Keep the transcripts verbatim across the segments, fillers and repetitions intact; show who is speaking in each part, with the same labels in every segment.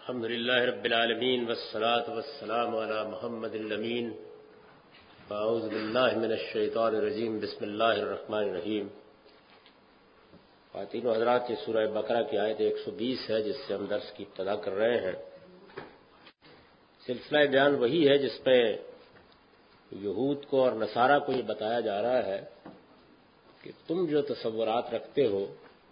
Speaker 1: الحمد للہ رب العالمین والصلاة والسلام علی محمد الامین اعوذ باللہ من الشیطان الرجیم بسم اللہ الرحمن الرحیم۔ خواتین و حضرات، یہ سورہ بقرہ کی آیت ایک سو بیس ہے جس سے ہم درس کی ابتدا کر رہے ہیں۔ سلسلہ بیان وہی ہے جس پہ یہود کو اور نصارہ کو یہ بتایا جا رہا ہے کہ تم جو تصورات رکھتے ہو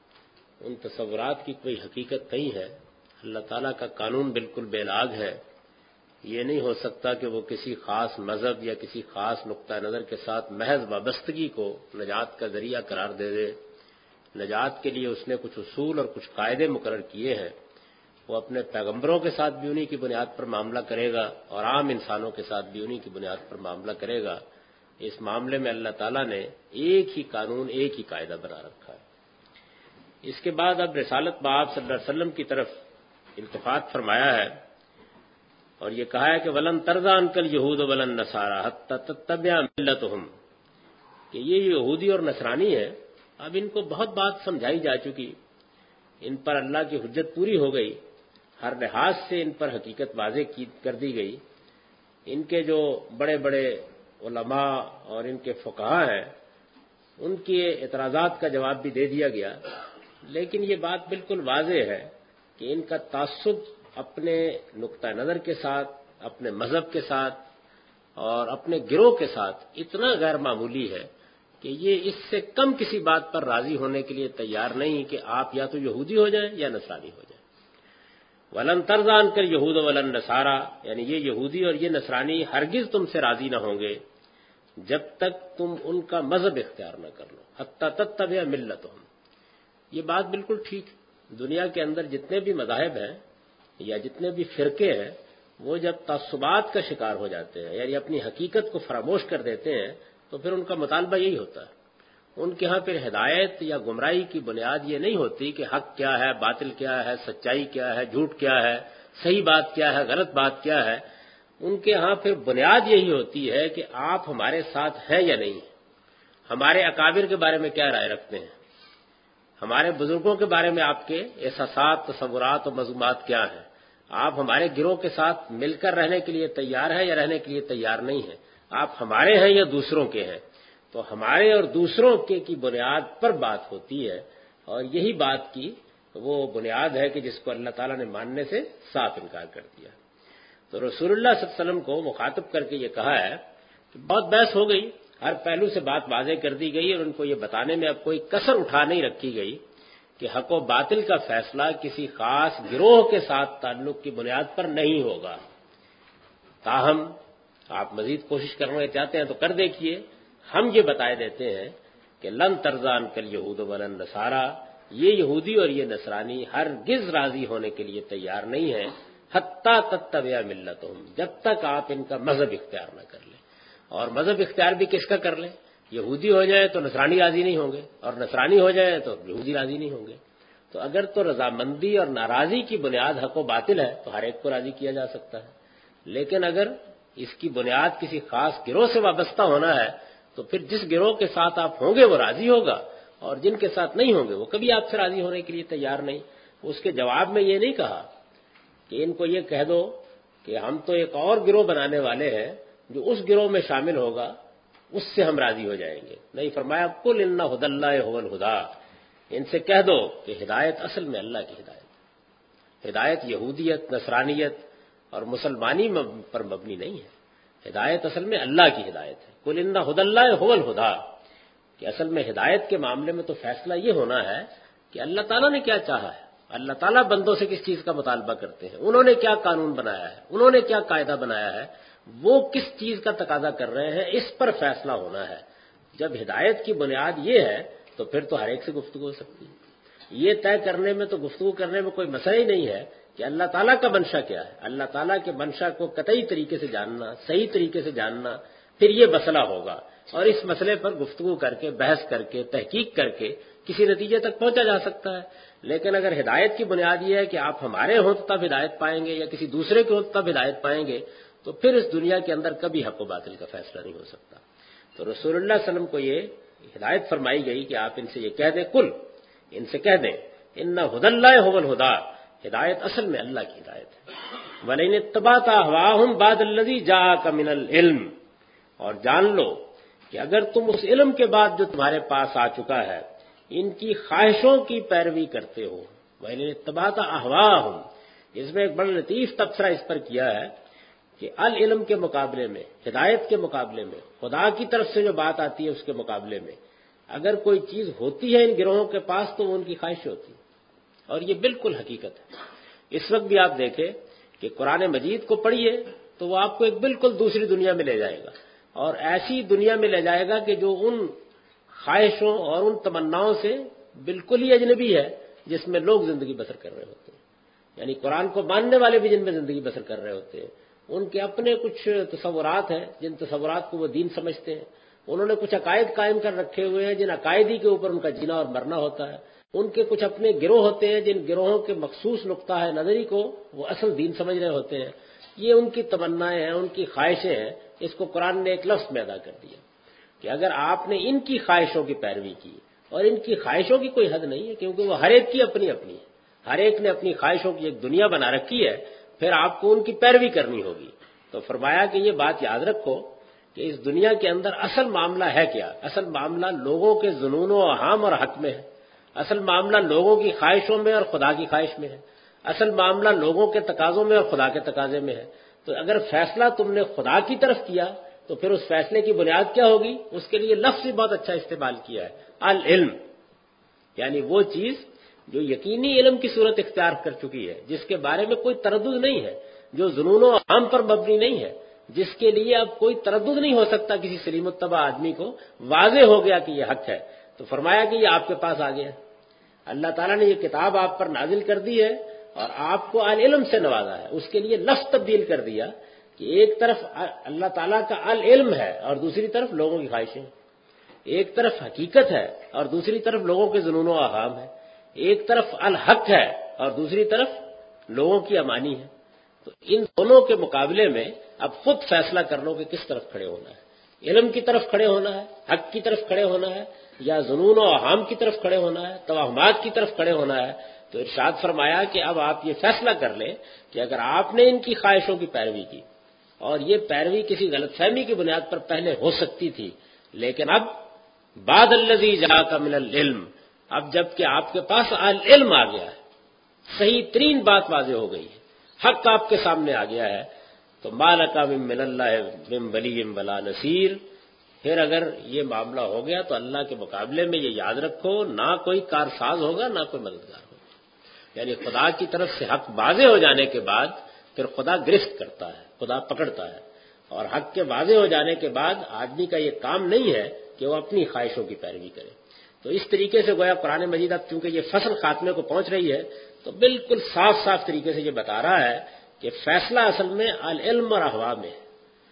Speaker 1: ان تصورات کی کوئی حقیقت نہیں ہے۔ اللہ تعالیٰ کا قانون بالکل بے لاگ ہے۔ یہ نہیں ہو سکتا کہ وہ کسی خاص مذہب یا کسی خاص نقطہ نظر کے ساتھ محض وابستگی کو نجات کا ذریعہ قرار دے دے۔ نجات کے لیے اس نے کچھ اصول اور کچھ قاعدے مقرر کیے ہیں۔ وہ اپنے پیغمبروں کے ساتھ بھی انہی کی بنیاد پر معاملہ کرے گا اور عام انسانوں کے ساتھ بھی انہی کی بنیاد پر معاملہ کرے گا۔ اس معاملے میں اللہ تعالیٰ نے ایک ہی قانون، ایک ہی قاعدہ بنا رکھا ہے۔ اس کے بعد اب رسالت بآب صلی اللہ علیہ وسلم کی طرف التفات فرمایا ہے اور یہ کہا ہے کہ ولن ترضى عنك اليهود ولا النصارى حتى تتبع ملتهم، کہ یہ یہودی اور نصرانی ہے، اب ان کو بہت بات سمجھائی جا چکی، ان پر اللہ کی حجت پوری ہو گئی، ہر لحاظ سے ان پر حقیقت واضح کی کر دی گئی۔ ان کے جو بڑے بڑے علماء اور ان کے فقہاء ہیں ان کے اعتراضات کا جواب بھی دے دیا گیا، لیکن یہ بات بالکل واضح ہے کہ ان کا تعصب اپنے نقطہ نظر کے ساتھ، اپنے مذہب کے ساتھ اور اپنے گروہ کے ساتھ اتنا غیر معمولی ہے کہ یہ اس سے کم کسی بات پر راضی ہونے کے لیے تیار نہیں کہ آپ یا تو یہودی ہو جائیں یا نصرانی ہو جائیں۔ ولن ترضى عنك اليهود ولا النصارى، یعنی یہ یہودی اور یہ نصرانی ہرگز تم سے راضی نہ ہوں گے جب تک تم ان کا مذہب اختیار نہ کر لو، حتى تتبع ملتهم۔ یہ بات بالکل ٹھیک ہے۔ دنیا کے اندر جتنے بھی مذاہب ہیں یا جتنے بھی فرقے ہیں وہ جب تعصبات کا شکار ہو جاتے ہیں یعنی اپنی حقیقت کو فراموش کر دیتے ہیں تو پھر ان کا مطالبہ یہی ہوتا ہے۔ ان کے ہاں پھر ہدایت یا گمراہی کی بنیاد یہ نہیں ہوتی کہ حق کیا ہے، باطل کیا ہے، سچائی کیا ہے، جھوٹ کیا ہے، صحیح بات کیا ہے، غلط بات کیا ہے۔ ان کے ہاں پھر بنیاد یہی ہوتی ہے کہ آپ ہمارے ساتھ ہیں یا نہیں ہیں، ہمارے اکابر کے بارے میں کیا رائے رکھتے ہیں، ہمارے بزرگوں کے بارے میں آپ کے احساسات، تصورات اور مضمومات کیا ہیں، آپ ہمارے گروہ کے ساتھ مل کر رہنے کے لیے تیار ہیں یا رہنے کے لیے تیار نہیں ہیں، آپ ہمارے ہیں یا دوسروں کے ہیں۔ تو ہمارے اور دوسروں کے کی بنیاد پر بات ہوتی ہے اور یہی بات کی وہ بنیاد ہے کہ جس کو اللہ تعالیٰ نے ماننے سے صاف انکار کر دیا۔ تو رسول اللہ صلی اللہ علیہ وسلم کو مخاطب کر کے یہ کہا ہے کہ بہت بحث ہو گئی، ہر پہلو سے بات واضح کر دی گئی اور ان کو یہ بتانے میں اب کوئی کسر اٹھا نہیں رکھی گئی کہ حق و باطل کا فیصلہ کسی خاص گروہ کے ساتھ تعلق کی بنیاد پر نہیں ہوگا۔ تاہم آپ مزید کوشش کرنا چاہتے ہیں تو کر دیکھیے، ہم یہ بتائے دیتے ہیں کہ لن ترضى عنك اليهود ولا النصارى، یہ یہودی اور یہ نصرانی ہرگز راضی ہونے کے لیے تیار نہیں ہیں، حتی تتبع ملتهم، جب تک آپ ان کا مذہب اختیار نہ کر لیں۔ اور مذہب اختیار بھی کس کا کر لیں؟ یہودی ہو جائے تو نصرانی راضی نہیں ہوں گے اور نصرانی ہو جائے تو یہودی راضی نہیں ہوں گے۔ تو اگر تو رضامندی اور ناراضی کی بنیاد حق و باطل ہے تو ہر ایک کو راضی کیا جا سکتا ہے، لیکن اگر اس کی بنیاد کسی خاص گروہ سے وابستہ ہونا ہے تو پھر جس گروہ کے ساتھ آپ ہوں گے وہ راضی ہوگا اور جن کے ساتھ نہیں ہوں گے وہ کبھی آپ سے راضی ہونے کے لیے تیار نہیں۔ اس کے جواب میں یہ نہیں کہا کہ ان کو یہ کہہ دو کہ ہم تو ایک اور گروہ بنانے والے ہیں جو اس گروہ میں شامل ہوگا اس سے ہم راضی ہو جائیں گے، نہیں، فرمایا قل ان ھدی اللہ ھو الھدی، ان سے کہہ دو کہ ہدایت اصل میں اللہ کی ہدایت ہے۔ ہدایت یہودیت، نصرانیت اور مسلمانی پر مبنی نہیں ہے، ہدایت اصل میں اللہ کی ہدایت ہے۔ قل ان ھدی اللہ ھو الھدی، کہ اصل میں ہدایت کے معاملے میں تو فیصلہ یہ ہونا ہے کہ اللہ تعالیٰ نے کیا چاہا ہے، اللہ تعالیٰ بندوں سے کس چیز کا مطالبہ کرتے ہیں، انہوں نے کیا قانون بنایا ہے، انہوں نے کیا قاعدہ بنایا ہے، وہ کس چیز کا تقاضا کر رہے ہیں، اس پر فیصلہ ہونا ہے۔ جب ہدایت کی بنیاد یہ ہے تو پھر تو ہر ایک سے گفتگو ہو سکتی ہے۔ یہ طے کرنے میں تو گفتگو کرنے میں کوئی مسئلہ ہی نہیں ہے کہ اللہ تعالیٰ کا منشا کیا ہے۔ اللہ تعالیٰ کے منشا کو قطعی طریقے سے جاننا، صحیح طریقے سے جاننا، پھر یہ مسئلہ ہوگا اور اس مسئلے پر گفتگو کر کے، بحث کر کے، تحقیق کر کے کسی نتیجے تک پہنچا جا سکتا ہے۔ لیکن اگر ہدایت کی بنیاد یہ ہے کہ آپ ہمارے ہوں تو تب ہدایت پائیں گے یا کسی دوسرے کے ہوں تو تب ہدایت پائیں گے، تو پھر اس دنیا کے اندر کبھی حق و باطل کا فیصلہ نہیں ہو سکتا۔ تو رسول اللہ صلی اللہ علیہ وسلم کو یہ ہدایت فرمائی گئی کہ آپ ان سے یہ کہہ دیں، کل ان سے کہہ دیں ان ھدی اللہ ھو الھدی، ہدایت اصل میں اللہ کی ہدایت ہے۔ وَلَئِنِ اتَّبَعْتَ أَهْوَاءَهُمْ بَعْدَ الَّذِي جَاءَكَ مِنَ الْعِلْمِ، اور جان لو کہ اگر تم اس علم کے بعد جو تمہارے پاس آ چکا ہے ان کی خواہشوں کی پیروی کرتے ہو۔ وَلَئِنِ اتَّبَعْتَ أَهْوَاءَهُمْ، اس میں ایک بڑا لطیف تبصرہ اس پر کیا ہے کہ العلم کے مقابلے میں، ہدایت کے مقابلے میں، خدا کی طرف سے جو بات آتی ہے اس کے مقابلے میں اگر کوئی چیز ہوتی ہے ان گروہوں کے پاس تو وہ ان کی خواہش ہوتی ہے، اور یہ بالکل حقیقت ہے۔ اس وقت بھی آپ دیکھیں کہ قرآن مجید کو پڑھیے تو وہ آپ کو ایک بالکل دوسری دنیا میں لے جائے گا، اور ایسی دنیا میں لے جائے گا کہ جو ان خواہشوں اور ان تمناؤں سے بالکل ہی اجنبی ہے جس میں لوگ زندگی بسر کر رہے ہوتے ہیں۔ یعنی قرآن کو ماننے والے بھی جن میں زندگی بسر کر رہے ہوتے ہیں، ان کے اپنے کچھ تصورات ہیں جن تصورات کو وہ دین سمجھتے ہیں، انہوں نے کچھ عقائد قائم کر رکھے ہوئے ہیں جن عقائد ہی کے اوپر ان کا جینا اور مرنا ہوتا ہے، ان کے کچھ اپنے گروہ ہوتے ہیں جن گروہوں کے مخصوص نقطہ ہے نظری کو وہ اصل دین سمجھ رہے ہوتے ہیں۔ یہ ان کی تمنائیں ہیں، ان کی خواہشیں ہیں۔ اس کو قرآن نے ایک لفظ میں ادا کر دیا کہ اگر آپ نے ان کی خواہشوں کی پیروی کی، اور ان کی خواہشوں کی کوئی حد نہیں ہے کیونکہ وہ ہر ایک کی اپنی اپنی ہے، ہر ایک نے اپنی خواہشوں کی ایک دنیا بنا رکھی ہے، پھر آپ کو ان کی پیروی کرنی ہوگی۔ تو فرمایا کہ یہ بات یاد رکھو کہ اس دنیا کے اندر اصل معاملہ ہے کیا؟ اصل معاملہ لوگوں کے جنون و اوہام اور حق میں ہے، اصل معاملہ لوگوں کی خواہشوں میں اور خدا کی خواہش میں ہے، اصل معاملہ لوگوں کے تقاضوں میں اور خدا کے تقاضے میں ہے۔ تو اگر فیصلہ تم نے خدا کی طرف کیا تو پھر اس فیصلے کی بنیاد کیا ہوگی؟ اس کے لیے لفظ ہی بہت اچھا استعمال کیا ہے، العلم، یعنی وہ چیز جو یقینی علم کی صورت اختیار کر چکی ہے، جس کے بارے میں کوئی تردد نہیں ہے، جو جنون و اوہام پر مبنی نہیں ہے، جس کے لیے اب کوئی تردد نہیں ہو سکتا کسی سلیم الطبع آدمی کو، واضح ہو گیا کہ یہ حق ہے۔ تو فرمایا کہ یہ آپ کے پاس آ گیا، اللہ تعالیٰ نے یہ کتاب آپ پر نازل کر دی ہے اور آپ کو العلم سے نوازا ہے۔ اس کے لیے لفظ تبدیل کر دیا کہ ایک طرف اللہ تعالیٰ کا العلم ہے اور دوسری طرف لوگوں کی خواہشیں، ایک طرف حقیقت ہے اور دوسری طرف لوگوں کے جنون و اوہام ہے، ایک طرف الحق ہے اور دوسری طرف لوگوں کی امانی ہے۔ تو ان دونوں کے مقابلے میں اب خود فیصلہ کر لو کہ کس طرف کھڑے ہونا ہے، علم کی طرف کھڑے ہونا ہے، حق کی طرف کھڑے ہونا ہے، یا جنون و اوہام کی طرف کھڑے ہونا ہے، توہمات کی طرف کھڑے ہونا ہے۔ تو ارشاد فرمایا کہ اب آپ یہ فیصلہ کر لیں کہ اگر آپ نے ان کی خواہشوں کی پیروی کی، اور یہ پیروی کسی غلط فہمی کی بنیاد پر پہلے ہو سکتی تھی، لیکن اب بعد الذی جاءک من العلم، اب جب کہ آپ کے پاس العلم آ گیا ہے، صحیح ترین بات واضح ہو گئی ہے، حق آپ کے سامنے آ گیا ہے، تو ما لک من اللہ من ولی ولا نصیر، پھر اگر یہ معاملہ ہو گیا تو اللہ کے مقابلے میں یہ یاد رکھو نہ کوئی کارساز ہوگا نہ کوئی مددگار ہوگا۔ یعنی خدا کی طرف سے حق واضح ہو جانے کے بعد پھر خدا گرفت کرتا ہے، خدا پکڑتا ہے، اور حق کے واضح ہو جانے کے بعد آدمی کا یہ کام نہیں ہے کہ وہ اپنی خواہشوں کی پیروی کرے۔ تو اس طریقے سے گویا قرآن مجید اب چونکہ یہ فصل خاتمے کو پہنچ رہی ہے تو بالکل صاف صاف طریقے سے یہ بتا رہا ہے کہ فیصلہ اصل میں العلم اور احوا میں ہے،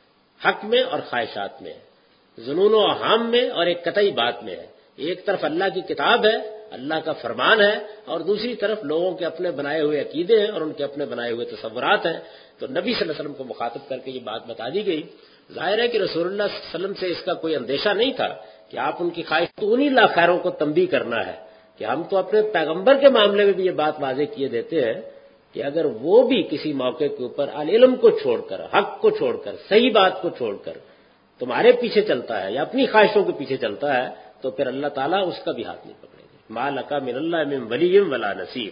Speaker 1: حق میں اور خواہشات میں ہے، جنون و اوہام میں اور ایک قطعی بات میں ہے۔ ایک طرف اللہ کی کتاب ہے، اللہ کا فرمان ہے، اور دوسری طرف لوگوں کے اپنے بنائے ہوئے عقیدے ہیں اور ان کے اپنے بنائے ہوئے تصورات ہیں۔ تو نبی صلی اللہ علیہ وسلم کو مخاطب کر کے یہ بات بتا دی گئی۔ ظاہر ہے کہ رسول اللہ صلی اللہ علیہ وسلم سے اس کا کوئی اندیشہ نہیں تھا کہ آپ ان کی خواہش تو انہی لا خیروں کو تنبیہ کرنا ہے کہ ہم تو اپنے پیغمبر کے معاملے میں بھی یہ بات واضح کیے دیتے ہیں کہ اگر وہ بھی کسی موقع کے اوپر العلم کو چھوڑ کر، حق کو چھوڑ کر، صحیح بات کو چھوڑ کر تمہارے پیچھے چلتا ہے یا اپنی خواہشوں کے پیچھے چلتا ہے تو پھر اللہ تعالیٰ اس کا بھی ہاتھ نہیں پکڑے گا۔ ما لک من اللہ من ولی ولا نصیر۔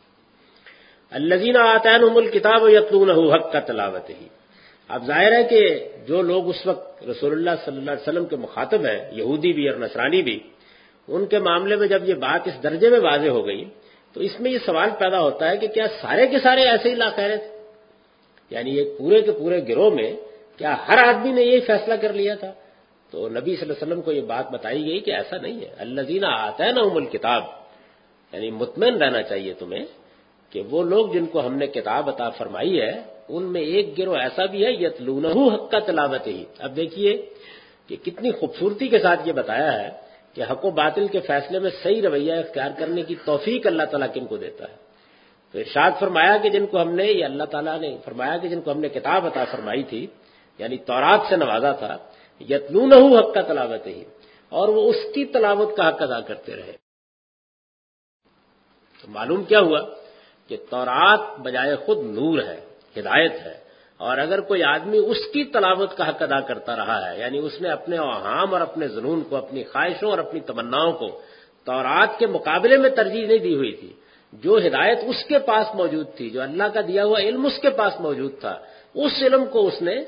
Speaker 1: الذین آتینہم الکتاب یتلونہ حق تلاوتہ۔ اب ظاہر ہے کہ جو لوگ اس وقت رسول اللہ صلی اللہ علیہ وسلم کے مخاطب ہیں، یہودی بھی اور نصرانی بھی، ان کے معاملے میں جب یہ بات اس درجے میں واضح ہو گئی تو اس میں یہ سوال پیدا ہوتا ہے کہ کیا سارے کے سارے ایسے ہی لا خیرے تھے؟ یعنی ایک پورے کے پورے گروہ میں کیا ہر آدمی نے یہی فیصلہ کر لیا تھا؟ تو نبی صلی اللہ علیہ وسلم کو یہ بات بتائی گئی کہ ایسا نہیں ہے۔ الذین آتینہم الکتاب، یعنی مطمئن رہنا چاہیے تمہیں کہ وہ لوگ جن کو ہم نے کتاب عطا فرمائی ہے ان میں ایک گروہ ایسا بھی ہے یتلونہ حق تلاوتہ۔ اب دیکھیے کہ کتنی خوبصورتی کے ساتھ یہ بتایا ہے کہ حق و باطل کے فیصلے میں صحیح رویہ اختیار کرنے کی توفیق اللہ تعالیٰ کن کو دیتا ہے۔ تو ارشاد فرمایا کہ جن کو ہم نے، یہ اللہ تعالیٰ نے فرمایا کہ جن کو ہم نے کتاب عطا فرمائی تھی، یعنی تورات سے نوازا تھا، یتلونہ حق تلاوتہ، اور وہ اس کی تلاوت کا حق ادا کرتے رہے۔ تو معلوم کیا ہوا کہ تورات بجائے خود نور ہے، ہدایت ہے، اور اگر کوئی آدمی اس کی تلاوت کا حق ادا کرتا رہا ہے، یعنی اس نے اپنے اوہام اور اپنے ظنون کو، اپنی خواہشوں اور اپنی تمناؤں کو تورات کے مقابلے میں ترجیح نہیں دی ہوئی تھی، جو ہدایت اس کے پاس موجود تھی، جو اللہ کا دیا ہوا علم اس کے پاس موجود تھا، اس علم کو اس نے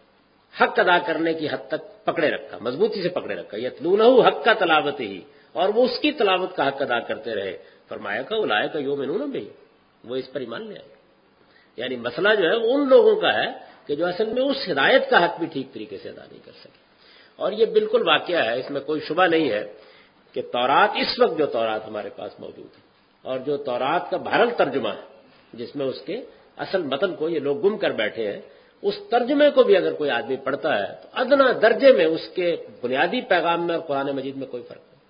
Speaker 1: حق ادا کرنے کی حد تک پکڑے رکھا، مضبوطی سے پکڑے رکھا، یتلونہ حق کا تلاوت ہی، اور وہ اس کی تلاوت کا حق ادا کرتے رہے۔ فرمایا کہ اولئک یؤمنون بہ، وہ اس پر ایمان لے آئے۔ یعنی مسئلہ جو ہے وہ ان لوگوں کا ہے کہ جو اصل میں اس ہدایت کا حق بھی ٹھیک طریقے سے ادا نہیں کر سکے، اور یہ بالکل واقعہ ہے، اس میں کوئی شبہ نہیں ہے کہ تورات، اس وقت جو تورات ہمارے پاس موجود ہے اور جو تورات کا بہرحال ترجمہ ہے، جس میں اس کے اصل متن کو یہ لوگ گم کر بیٹھے ہیں، اس ترجمے کو بھی اگر کوئی آدمی پڑھتا ہے تو ادنا درجے میں اس کے بنیادی پیغام میں اور قرآن مجید میں کوئی فرق نہیں،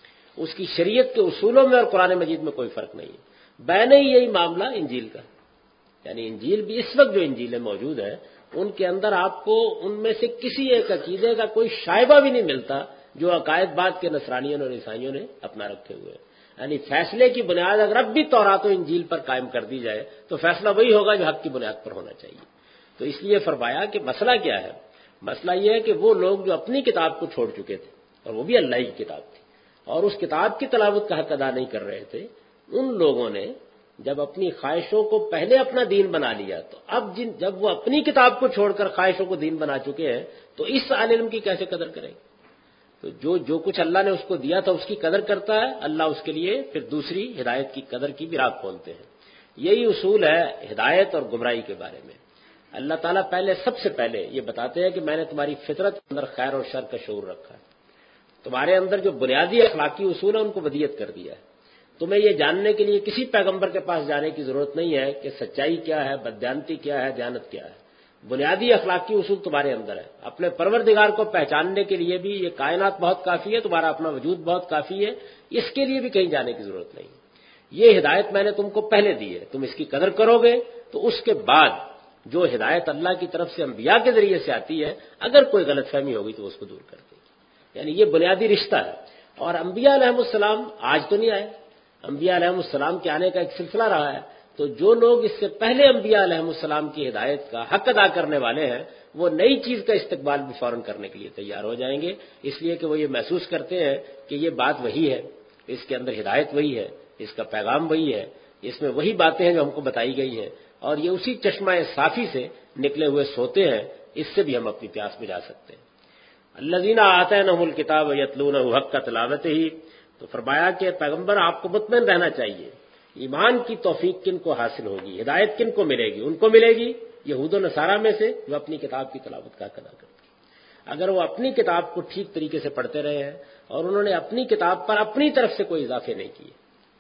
Speaker 1: اس کی شریعت کے اصولوں میں اور قرآن مجید میں کوئی فرق نہیں ہے۔ بین ہی یہی معاملہ انجیل کا، یعنی انجیل بھی اس وقت جو انجیلیں موجود ہیں ان کے اندر آپ کو ان میں سے کسی ایک عقیدے کا کوئی شائبہ بھی نہیں ملتا جو عقائد بعد کے نصرانیوں اور عیسائیوں نے اپنا رکھے ہوئے ہیں۔ یعنی فیصلے کی بنیاد اگر اب بھی تورات و انجیل پر قائم کر دی جائے تو فیصلہ وہی ہوگا جو حق کی بنیاد پر ہونا چاہیے۔ تو اس لیے فرمایا کہ مسئلہ کیا ہے؟ مسئلہ یہ ہے کہ وہ لوگ جو اپنی کتاب کو چھوڑ چکے تھے، اور وہ بھی اللہ کی کتاب تھی، اور اس کتاب کی تلاوت کا حق ادا نہیں کر رہے تھے، ان لوگوں نے جب اپنی خواہشوں کو پہلے اپنا دین بنا لیا، تو اب جن جب وہ اپنی کتاب کو چھوڑ کر خواہشوں کو دین بنا چکے ہیں تو اس علم کی کیسے قدر کریں؟ تو جو جو کچھ اللہ نے اس کو دیا تھا اس کی قدر کرتا ہے، اللہ اس کے لیے پھر دوسری ہدایت کی قدر کی بھی راہ کھولتے ہیں۔ یہی اصول ہے ہدایت اور گمراہی کے بارے میں۔ اللہ تعالیٰ پہلے سب سے پہلے یہ بتاتے ہیں کہ میں نے تمہاری فطرت کے اندر خیر اور شر کا شعور رکھا ہے، تمہارے اندر جو بنیادی اخلاقی اصول ہیں ان کو ودیت کر دیا ہے۔ تمہیں یہ جاننے کے لیے کسی پیغمبر کے پاس جانے کی ضرورت نہیں ہے کہ سچائی کیا ہے، بددیانتی کیا ہے، دیانت کیا ہے۔ بنیادی اخلاقی اصول تمہارے اندر ہے۔ اپنے پروردگار کو پہچاننے کے لیے بھی یہ کائنات بہت کافی ہے، تمہارا اپنا وجود بہت کافی ہے، اس کے لیے بھی کہیں جانے کی ضرورت نہیں۔ یہ ہدایت میں نے تم کو پہلے دی ہے، تم اس کی قدر کرو گے تو اس کے بعد جو ہدایت اللہ کی طرف سے انبیاء کے ذریعے سے آتی ہے، اگر کوئی غلط فہمی ہوگی تو اس کو دور کر دے گی۔ یعنی یہ بنیادی رشتہ ہے۔ اور انبیاء علیہ السلام آج تو نہیں آئے، انبیاء علیہ السلام کے آنے کا ایک سلسلہ رہا ہے، تو جو لوگ اس سے پہلے انبیاء علیہ السلام کی ہدایت کا حق ادا کرنے والے ہیں وہ نئی چیز کا استقبال بھی فوراً کرنے کے لیے تیار ہو جائیں گے، اس لیے کہ وہ یہ محسوس کرتے ہیں کہ یہ بات وہی ہے، اس کے اندر ہدایت وہی ہے، اس کا پیغام وہی ہے، اس میں وہی باتیں ہیں جو ہم کو بتائی گئی ہیں، اور یہ اسی چشمہ صافی سے نکلے ہوئے سوتے ہیں، اس سے بھی ہم اپنی پیاس بجھا سکتے ہیں۔ الذین آتینہم الکتاب یتلونہ حق تلاوتہ، تو فرمایا کہ پیغمبر آپ کو مطمئن رہنا چاہیے، ایمان کی توفیق کن کو حاصل ہوگی، ہدایت کن کو ملے گی؟ ان کو ملے گی یہود و نصارہ میں سے جو اپنی کتاب کی تلاوت کا ادا کرتے ہیں۔ اگر وہ اپنی کتاب کو ٹھیک طریقے سے پڑھتے رہے ہیں اور انہوں نے اپنی کتاب پر اپنی طرف سے کوئی اضافے نہیں کیے،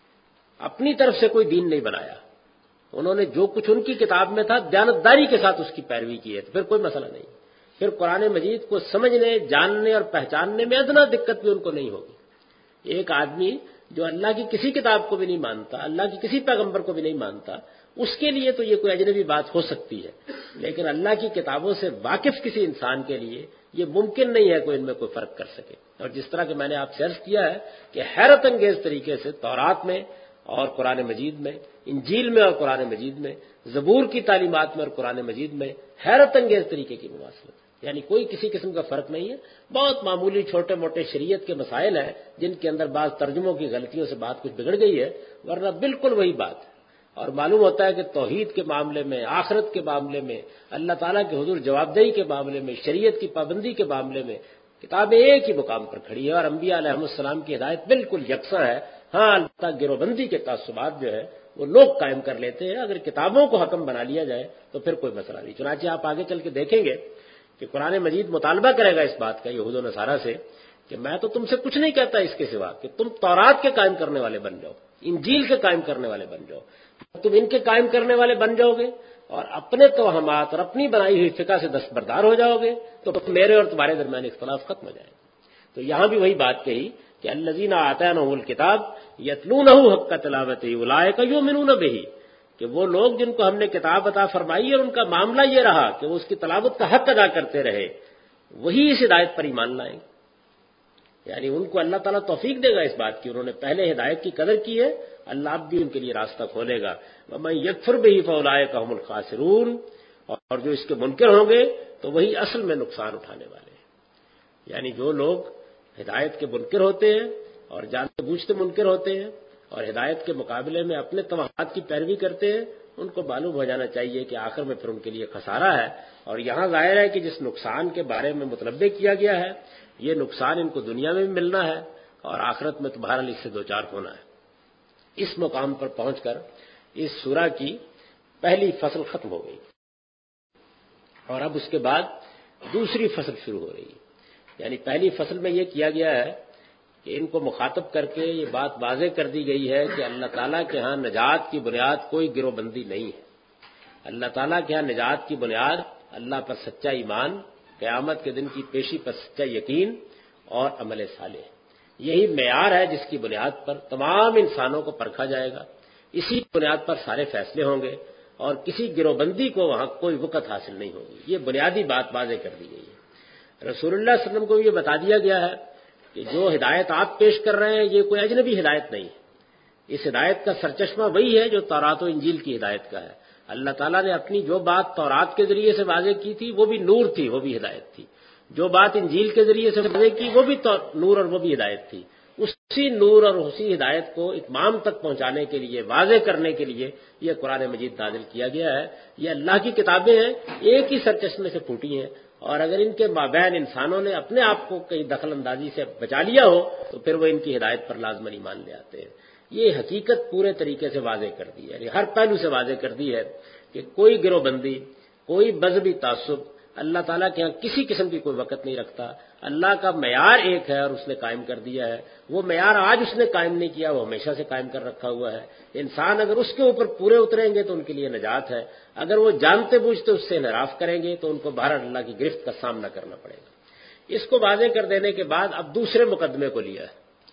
Speaker 1: اپنی طرف سے کوئی دین نہیں بنایا، انہوں نے جو کچھ ان کی کتاب میں تھا دیانتداری کے ساتھ اس کی پیروی کی ہے، تو پھر کوئی مسئلہ نہیں، پھر قرآن مجید کو سمجھنے، جاننے اور پہچاننے میں ادنا دقت بھی ان کو نہیں ہوگی۔ ایک آدمی جو اللہ کی کسی کتاب کو بھی نہیں مانتا، اللہ کی کسی پیغمبر کو بھی نہیں مانتا، اس کے لیے تو یہ کوئی اجنبی بات ہو سکتی ہے، لیکن اللہ کی کتابوں سے واقف کسی انسان کے لیے یہ ممکن نہیں ہے کوئی ان میں کوئی فرق کر سکے۔ اور جس طرح کہ میں نے آپ سے عرض کیا ہے کہ حیرت انگیز طریقے سے تورات میں اور قرآن مجید میں، انجیل میں اور قرآن مجید میں، زبور کی تعلیمات میں اور قرآن مجید میں حیرت انگیز طریقے کی مماثلت ہے، یعنی کوئی کسی قسم کا فرق نہیں ہے۔ بہت معمولی چھوٹے موٹے شریعت کے مسائل ہیں جن کے اندر بعض ترجموں کی غلطیوں سے بات کچھ بگڑ گئی ہے، ورنہ بالکل وہی بات ہے۔ اور معلوم ہوتا ہے کہ توحید کے معاملے میں، آخرت کے معاملے میں، اللہ تعالیٰ کے حضور جواب دہی کے معاملے میں، شریعت کی پابندی کے معاملے میں کتابیں ایک ہی مقام پر کھڑی ہے، اور انبیاء علیہ السلام کی ہدایت بالکل یکساں ہے۔ ہاں البتہ گروبندی کے تعصبات جو ہے وہ لوگ قائم کر لیتے ہیں، اگر کتابوں کو حکم بنا لیا جائے تو پھر کوئی مسئلہ نہیں۔ چنانچہ آپ آگے چل کے دیکھیں گے کہ قرآن مجید مطالبہ کرے گا اس بات کا یہود و نصارہ سے کہ میں تو تم سے کچھ نہیں کہتا اس کے سوا کہ تم تورات کے قائم کرنے والے بن جاؤ، انجیل کے قائم کرنے والے بن جاؤ۔ تم ان کے قائم کرنے والے بن جاؤ گے اور اپنے توہمات اور اپنی بنائی ہوئی فقہ سے دستبردار ہو جاؤ گے تو میرے اور تمہارے درمیان اختلاف ختم ہو جائے گا۔ تو یہاں بھی وہی بات کہی کہ الذین آتینہم الکتاب یتلونہ حق تلاوتہ اولئک یؤمنون بہ، کہ وہ لوگ جن کو ہم نے کتاب عطا فرمائی اور ان کا معاملہ یہ رہا کہ وہ اس کی تلاوت کا حق ادا کرتے رہے، وہی اس ہدایت پر ایمان لائیں گے۔ یعنی ان کو اللہ تعالیٰ توفیق دے گا اس بات کی، انہوں نے پہلے ہدایت کی قدر کی ہے، اللہ اب بھی ان کے لیے راستہ کھولے گا۔ وَمَن يَكْفُرْ بِهِ فَأُولَٰئِكَ هُمُ الْخَاسِرُونَ، اور جو اس کے منکر ہوں گے تو وہی اصل میں نقصان اٹھانے والے ہیں۔ یعنی جو لوگ ہدایت کے منکر ہوتے ہیں اور جانتے بوجھتے منکر ہوتے ہیں اور ہدایت کے مقابلے میں اپنے توہمات کی پیروی کرتے ہیں، ان کو معلوم ہو جانا چاہیے کہ آخر میں پھر ان کے لیے خسارہ ہے۔ اور یہاں ظاہر ہے کہ جس نقصان کے بارے میں متنبع کیا گیا ہے، یہ نقصان ان کو دنیا میں بھی ملنا ہے اور آخرت میں تمہارا اس سے دوچار ہونا ہے۔ اس مقام پر پہنچ کر اس سورہ کی پہلی فصل ختم ہو گئی اور اب اس کے بعد دوسری فصل شروع ہو رہی ہے۔ یعنی پہلی فصل میں یہ کیا گیا ہے کہ ان کو مخاطب کر کے یہ بات واضح کر دی گئی ہے کہ اللہ تعالیٰ کے ہاں نجات کی بنیاد کوئی گروہ بندی نہیں ہے۔ اللہ تعالیٰ کے ہاں نجات کی بنیاد اللہ پر سچا ایمان، قیامت کے دن کی پیشی پر سچا یقین اور عمل صالح، یہی معیار ہے جس کی بنیاد پر تمام انسانوں کو پرکھا جائے گا، اسی بنیاد پر سارے فیصلے ہوں گے اور کسی گروہ بندی کو وہاں کوئی وقت حاصل نہیں ہوگی۔ یہ بنیادی بات واضح کر دی گئی ہے۔ رسول اللہ صلی اللہ علیہ وسلم کو یہ بتا دیا گیا ہے کہ جو ہدایت آپ پیش کر رہے ہیں یہ کوئی اجنبی ہدایت نہیں ہے، اس ہدایت کا سرچشمہ وہی ہے جو تورات و انجیل کی ہدایت کا ہے۔ اللہ تعالیٰ نے اپنی جو بات تورات کے ذریعے سے واضح کی تھی وہ بھی نور تھی، وہ بھی ہدایت تھی، جو بات انجیل کے ذریعے سے واضح کی وہ بھی نور اور وہ بھی ہدایت تھی۔ اسی نور اور اسی ہدایت کو اتمام تک پہنچانے کے لیے، واضح کرنے کے لیے یہ قرآن مجید نازل کیا گیا ہے۔ یہ اللہ کی کتابیں ہیں، ایک ہی سرچشمے سے پھوٹی ہیں، اور اگر ان کے مابین انسانوں نے اپنے آپ کو کئی دخل اندازی سے بچا لیا ہو تو پھر وہ ان کی ہدایت پر لازماً ایمان لے آتے ہیں۔ یہ حقیقت پورے طریقے سے واضح کر دی ہے، یعنی ہر پہلو سے واضح کر دی ہے کہ کوئی گروہ بندی، کوئی مذہبی تعصب اللہ تعالیٰ کے ہاں کسی قسم کی کوئی وقت نہیں رکھتا۔ اللہ کا معیار ایک ہے اور اس نے قائم کر دیا ہے، وہ معیار آج اس نے قائم نہیں کیا، وہ ہمیشہ سے قائم کر رکھا ہوا ہے۔ انسان اگر اس کے اوپر پورے اتریں گے تو ان کے لیے نجات ہے، اگر وہ جانتے بوجھتے اس سے انحراف کریں گے تو ان کو بہرحال اللہ کی گرفت کا سامنا کرنا پڑے گا۔ اس کو واضح کر دینے کے بعد اب دوسرے مقدمے کو لیا ہے۔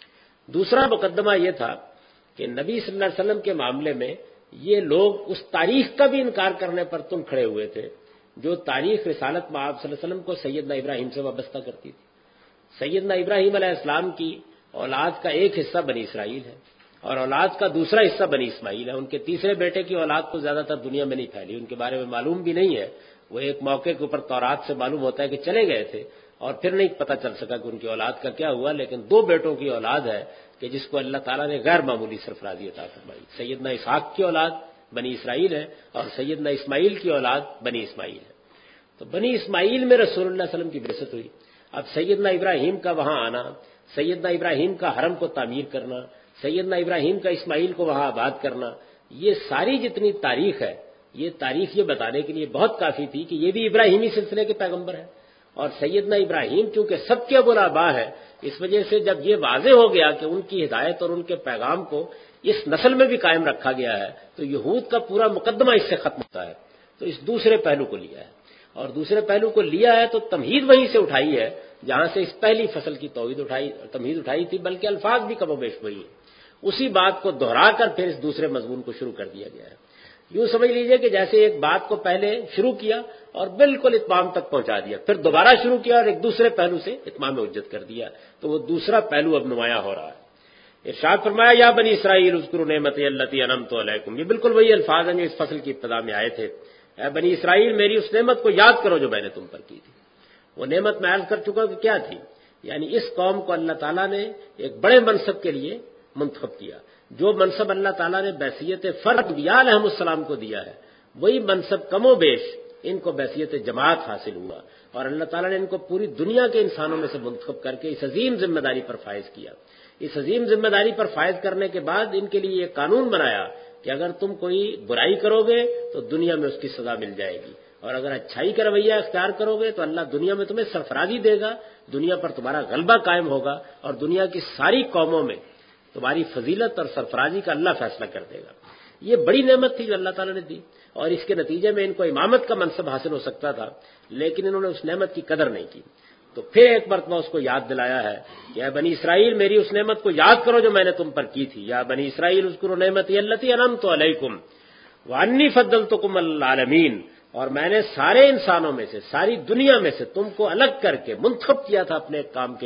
Speaker 1: دوسرا مقدمہ یہ تھا کہ نبی صلی اللہ علیہ وسلم کے معاملے میں یہ لوگ اس تاریخ کا بھی انکار کرنے پر تن کھڑے ہوئے تھے جو تاریخ رسالت میں آپ صلی اللہ علیہ وسلم کو سیدنا ابراہیم سے وابستہ کرتی تھی۔ سیدنا ابراہیم علیہ السلام کی اولاد کا ایک حصہ بنی اسرائیل ہے اور اولاد کا دوسرا حصہ بنی اسماعیل ہے۔ ان کے تیسرے بیٹے کی اولاد تو زیادہ تر دنیا میں نہیں پھیلی، ان کے بارے میں معلوم بھی نہیں ہے۔ وہ ایک موقع کے اوپر تورات سے معلوم ہوتا ہے کہ چلے گئے تھے اور پھر نہیں پتہ چل سکا کہ ان کی اولاد کا کیا ہوا، لیکن دو بیٹوں کی اولاد ہے کہ جس کو اللہ تعالیٰ نے غیر معمولی سرفرازی عطا فرمائی۔ سیدنا اسحاق کی اولاد بنی اسرائیل ہے اور سیدنا اسماعیل کی اولاد بنی اسماعیل ہے۔ تو بنی اسماعیل میں رسول اللہ صلی اللہ علیہ وسلم کی بعثت ہوئی۔ اب سیدنا ابراہیم کا وہاں آنا، سیدنا ابراہیم کا حرم کو تعمیر کرنا، سیدنا ابراہیم کا اسماعیل کو وہاں آباد کرنا، یہ ساری جتنی تاریخ ہے، یہ تاریخ یہ بتانے کے لیے بہت کافی تھی کہ یہ بھی ابراہیمی سلسلے کے پیغمبر ہیں۔ اور سیدنا ابراہیم چونکہ سب کے ابوالآباء ہے، اس وجہ سے جب یہ واضح ہو گیا کہ ان کی ہدایت اور ان کے پیغام کو اس نسل میں بھی قائم رکھا گیا ہے تو یہود کا پورا مقدمہ اس سے ختم ہوتا ہے۔ تو اس دوسرے پہلو کو لیا ہے، اور دوسرے پہلو کو لیا ہے تو تمہید وہیں سے اٹھائی ہے جہاں سے اس پہلی فصل کی توحید اٹھائی تمہید اٹھائی تھی، بلکہ الفاظ بھی کم و بیش وہی ہیں۔ اسی بات کو دہرا کر پھر اس دوسرے مضمون کو شروع کر دیا گیا ہے۔ یوں سمجھ لیجئے کہ جیسے ایک بات کو پہلے شروع کیا اور بالکل اتمام تک پہنچا دیا، پھر دوبارہ شروع کیا اور ایک دوسرے پہلو سے اتمام حجت کر دیا، تو وہ دوسرا پہلو اب نمایاں ہو رہا ہے۔ ارشاد فرمایا یا بنی اسرائیل اذکروا نعمتی التی انعمت علیکم، یہ بالکل وہی الفاظ ہیں جو اس فصل کی ابتدا میں آئے تھے۔ اے بنی اسرائیل میری اس نعمت کو یاد کرو جو میں نے تم پر کی تھی۔ وہ نعمت میں عرض کر چکا کہ کیا تھی، یعنی اس قوم کو اللہ تعالیٰ نے ایک بڑے منصب کے لیے منتخب کیا۔ جو منصب اللہ تعالیٰ نے بحیثیت فرد انبیاء علیہ السلام کو دیا ہے، وہی منصب کم و بیش ان کو بحیثیت جماعت حاصل ہوا، اور اللہ تعالیٰ نے ان کو پوری دنیا کے انسانوں میں سے منتخب کر کے اس عظیم ذمہ داری پر فائز کیا۔ اس عظیم ذمہ داری پر فائز کرنے کے بعد ان کے لیے یہ قانون بنایا کہ اگر تم کوئی برائی کرو گے تو دنیا میں اس کی سزا مل جائے گی، اور اگر اچھائی کا رویہ اختیار کرو گے تو اللہ دنیا میں تمہیں سرفرازی دے گا، دنیا پر تمہارا غلبہ قائم ہوگا، اور دنیا کی ساری قوموں میں تمہاری فضیلت اور سرفرازی کا اللہ فیصلہ کر دے گا۔ یہ بڑی نعمت تھی جو اللہ تعالیٰ نے دی، اور اس کے نتیجے میں ان کو امامت کا منصب حاصل ہو سکتا تھا، لیکن انہوں نے اس نعمت کی قدر نہیں کی۔ تو پھر ایک مرتبہ اس کو یاد دلایا ہے کہ اے بنی اسرائیل میری اس نعمت کو یاد کرو جو میں نے تم پر کی تھی۔ یا بنی اسرائیل اذکروا نعمتی التی انعمت علیکم وانی فضلتکم علی العالمین، اور میں نے سارے انسانوں میں سے، ساری دنیا میں سے تم کو الگ کر کے منتخب کیا تھا اپنے کام کے لیے،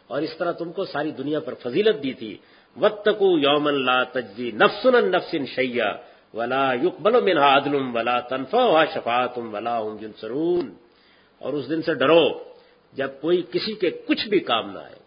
Speaker 1: اور اس طرح تم کو ساری دنیا پر فضیلت دی تھی. واتقوا یوما لا تجزی نفس عن نفس شیئا ولا یقبل منها عدل ولا تنفعها شفاعۃ ولا هم ينصرون. اور اس دن سے ڈرو جب کوئی کسی کے کچھ بھی کام نہ آئے.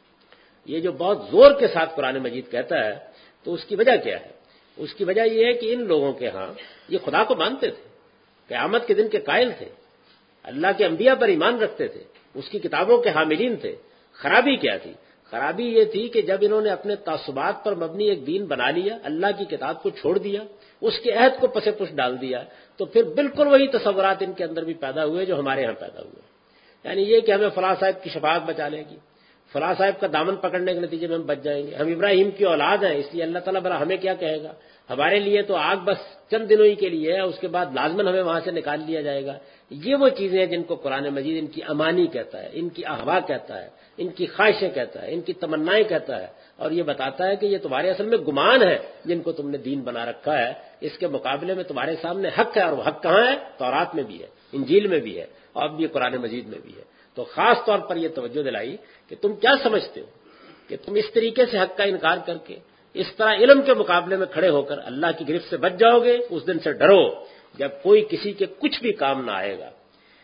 Speaker 1: یہ جو بہت زور کے ساتھ قرآن مجید کہتا ہے تو اس کی وجہ کیا ہے؟ اس کی وجہ یہ ہے کہ ان لوگوں کے ہاں یہ خدا کو مانتے تھے، قیامت کے دن کے قائل تھے، اللہ کے انبیاء پر ایمان رکھتے تھے، اس کی کتابوں کے حاملین تھے. خرابی کیا تھی؟ خرابی یہ تھی کہ جب انہوں نے اپنے تعصبات پر مبنی ایک دین بنا لیا، اللہ کی کتاب کو چھوڑ دیا، اس کے عہد کو پس پش ڈال دیا، تو پھر بالکل وہی تصورات ان کے اندر بھی پیدا ہوئے جو ہمارے ہاں پیدا ہوئے. یعنی یہ کہ ہمیں فلاں صاحب کی شفاعت بچا لے گی، فلاں صاحب کا دامن پکڑنے کے نتیجے میں ہم بچ جائیں گے، ہم ابراہیم کی اولاد ہیں اس لیے اللہ تعالیٰ بھلا ہمیں کیا کہے گا، ہمارے لیے تو آگ بس چند دنوں ہی کے لیے ہے، اس کے بعد لازماً ہمیں وہاں سے نکال لیا جائے گا. یہ وہ چیزیں ہیں جن کو قرآن مجید ان کی امانی کہتا ہے، ان کی احوا کہتا ہے، ان کی خواہشیں کہتا ہے، ان کی تمنائیں کہتا ہے، اور یہ بتاتا ہے کہ یہ تمہارے اصل میں گمان ہے جن کو تم نے دین بنا رکھا ہے. اس کے مقابلے میں تمہارے سامنے حق ہے، اور وہ حق کہاں ہے؟ تورات میں بھی ہے، انجیل میں بھی ہے، اور اب یہ قرآن مجید میں بھی ہے. تو خاص طور پر یہ توجہ دلائی کہ تم کیا سمجھتے ہو کہ تم اس طریقے سے حق کا انکار کر کے اس طرح علم کے مقابلے میں کھڑے ہو کر اللہ کی گرفت سے بچ جاؤ گے. اس دن سے ڈرو جب کوئی کسی کے کچھ بھی کام نہ آئے گا.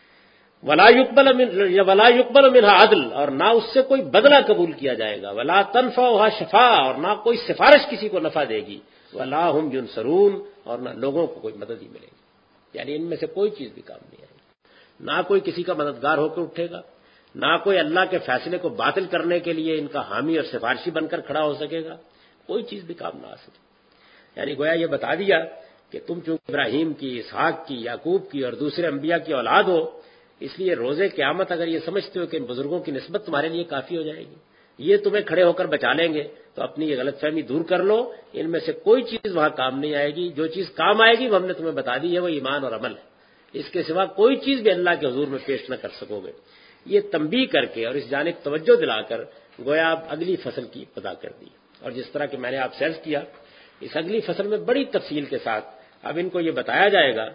Speaker 1: ولا یقبل من ولا یقبل منها عدل، اور نہ اس سے کوئی بدلہ قبول کیا جائے گا. ولا تنفعها شفاعہ، اور نہ کوئی سفارش کسی کو نفع دے گی. ولا هم ينصرون، اور نہ لوگوں کو کوئی مدد ہی ملے گی. یعنی ان میں سے کوئی چیز بھی کام نہیں آئے گی. نہ کوئی کسی کا مددگار ہو کے اٹھے گا، نہ کوئی اللہ کے فیصلے کو باطل کرنے کے لیے ان کا حامی اور سفارشی بن کر کھڑا ہو سکے گا. کوئی چیز بھی کام نہ آ سکے. یعنی گویا یہ بتا دیا کہ تم چونکہ ابراہیم کی، اسحاق کی، یعقوب کی اور دوسرے انبیاء کی اولاد ہو، اس لیے روز قیامت اگر یہ سمجھتے ہو کہ ان بزرگوں کی نسبت تمہارے لیے کافی ہو جائے گی، یہ تمہیں کھڑے ہو کر بچا لیں گے، تو اپنی یہ غلط فہمی دور کر لو. ان میں سے کوئی چیز وہاں کام نہیں آئے گی. جو چیز کام آئے گی وہ ہم نے تمہیں بتا دی ہے، وہ ایمان اور عمل ہے. اس کے سوا کوئی چیز بھی اللہ کے حضور میں پیش نہ کر سکو گے. یہ تنبیہ کر کے اور اس جانب توجہ دلا کر گویا آپ اگلی فصل کی ابتدا کر دی. اور جس طرح کہ میں نے آپ سے عرض کیا، اس اگلی فصل میں بڑی تفصیل کے ساتھ اب ان کو یہ بتایا جائے گا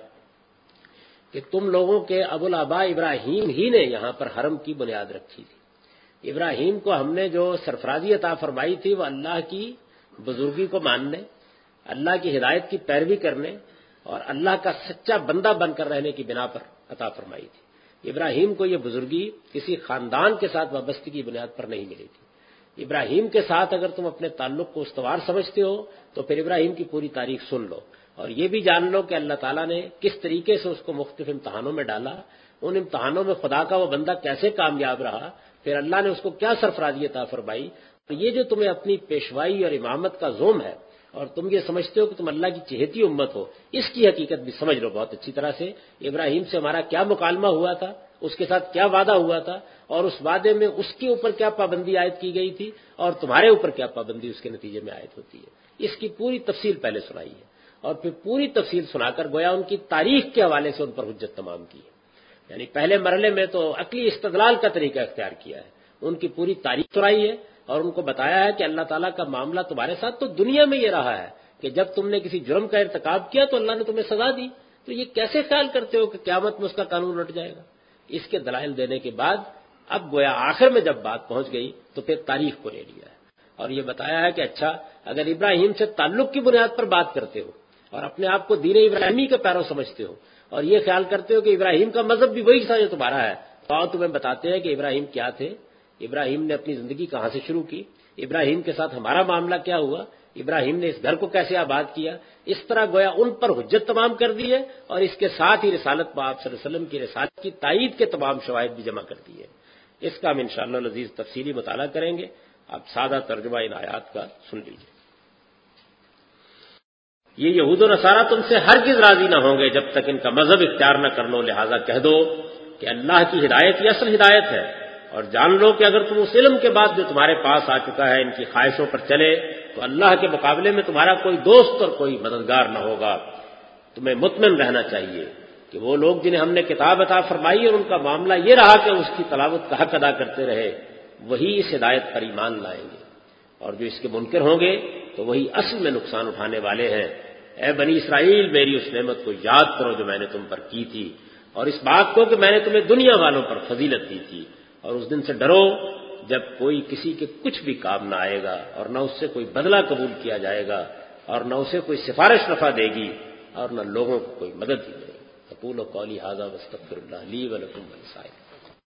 Speaker 1: کہ تم لوگوں کے ابوالآباء ابراہیم ہی نے یہاں پر حرم کی بنیاد رکھی تھی. ابراہیم کو ہم نے جو سرفرازی عطا فرمائی تھی وہ اللہ کی بزرگی کو ماننے، اللہ کی ہدایت کی پیروی کرنے اور اللہ کا سچا بندہ بن کر رہنے کی بنا پر عطا فرمائی تھی. ابراہیم کو یہ بزرگی کسی خاندان کے ساتھ وابستگی کی بنیاد پر نہیں ملی تھی. ابراہیم کے ساتھ اگر تم اپنے تعلق کو استوار سمجھتے ہو تو پھر ابراہیم کی پوری تاریخ سن لو، اور یہ بھی جان لو کہ اللہ تعالیٰ نے کس طریقے سے اس کو مختلف امتحانوں میں ڈالا، ان امتحانوں میں خدا کا وہ بندہ کیسے کامیاب رہا، پھر اللہ نے اس کو کیا سرفرازی عطا فرمائی. یہ جو تمہیں اپنی پیشوائی اور امامت کا زوم ہے اور تم یہ سمجھتے ہو کہ تم اللہ کی چہیتی امت ہو، اس کی حقیقت بھی سمجھ لو بہت اچھی طرح سے. ابراہیم سے ہمارا کیا مکالمہ ہوا تھا، اس کے ساتھ کیا وعدہ ہوا تھا، اور اس وعدے میں اس کے اوپر کیا پابندی عائد کی گئی تھی، اور تمہارے اوپر کیا پابندی اس کے نتیجے میں عائد ہوتی ہے. اس کی پوری تفصیل پہلے سنائی ہے، اور پھر پوری تفصیل سنا کر گویا ان کی تاریخ کے حوالے سے ان پر حجت تمام کی ہے. یعنی پہلے مرحلے میں تو عقلی استدلال کا طریقہ اختیار کیا ہے، ان کی پوری تاریخ سنائی ہے اور ان کو بتایا ہے کہ اللہ تعالیٰ کا معاملہ تمہارے ساتھ تو دنیا میں یہ رہا ہے کہ جب تم نے کسی جرم کا ارتکاب کیا تو اللہ نے تمہیں سزا دی، تو یہ کیسے خیال کرتے ہو کہ قیامت میں اس کا قانون لٹ جائے گا. اس کے دلائل دینے کے بعد اب گویا آخر میں جب بات پہنچ گئی تو پھر تاریخ کو لے لیا ہے اور یہ بتایا ہے کہ اچھا اگر ابراہیم سے تعلق کی بنیاد پر بات کرتے ہو اور اپنے آپ کو دین ابراہیمی کا پیرو سمجھتے ہو اور یہ خیال کرتے ہو کہ ابراہیم کا مذہب بھی وہی تھا جو تمہارا ہے، تو آؤ تمہیں بتاتے ہیں کہ ابراہیم کیا تھے، ابراہیم نے اپنی زندگی کہاں سے شروع کی، ابراہیم کے ساتھ ہمارا معاملہ کیا ہوا، ابراہیم نے اس گھر کو کیسے آباد کیا. اس طرح گویا ان پر حجت تمام کر دی ہے اور اس کے ساتھ ہی رسالت میں آپ صلی اللہ علیہ وسلم کی رسالت کی تائید کے تمام شواہد بھی جمع کر دی ہے. اس کا ہم انشاءاللہ العزیز تفصیلی مطالعہ کریں گے. آپ سادہ ترجمہ ان آیات کا سن لیجیے. یہ یہود و نصارہ تم سے ہرگز راضی نہ ہوں گے جب تک ان کا مذہب اختیار نہ کر لو، لہذا کہہ دو کہ اللہ کی ہدایت یہ اصل ہدایت ہے، اور جان لو کہ اگر تم اس علم کے بعد جو تمہارے پاس آ چکا ہے ان کی خواہشوں پر چلے تو اللہ کے مقابلے میں تمہارا کوئی دوست اور کوئی مددگار نہ ہوگا. تمہیں مطمئن رہنا چاہیے کہ وہ لوگ جنہیں ہم نے کتاب عطا فرمائی اور ان کا معاملہ یہ رہا کہ اس کی تلاوت کا حق ادا کرتے رہے، وہی اس ہدایت پر ایمان لائیں گے، اور جو اس کے منکر ہوں گے تو وہی اصل میں نقصان اٹھانے والے ہیں. اے بنی اسرائیل، میری اس نعمت کو یاد کرو جو میں نے تم پر کی تھی، اور اس بات کو کہ میں نے تمہیں دنیا والوں پر فضیلت دی تھی، اور اس دن سے ڈرو جب کوئی کسی کے کچھ بھی کام نہ آئے گا اور نہ اس سے کوئی بدلہ قبول کیا جائے گا اور نہ اسے کوئی سفارش نفع دے گی اور نہ لوگوں کو کوئی مدد دی جائے گی۔ اقول قولی ھذا واستغفر اللہ لی ولکم ولسائر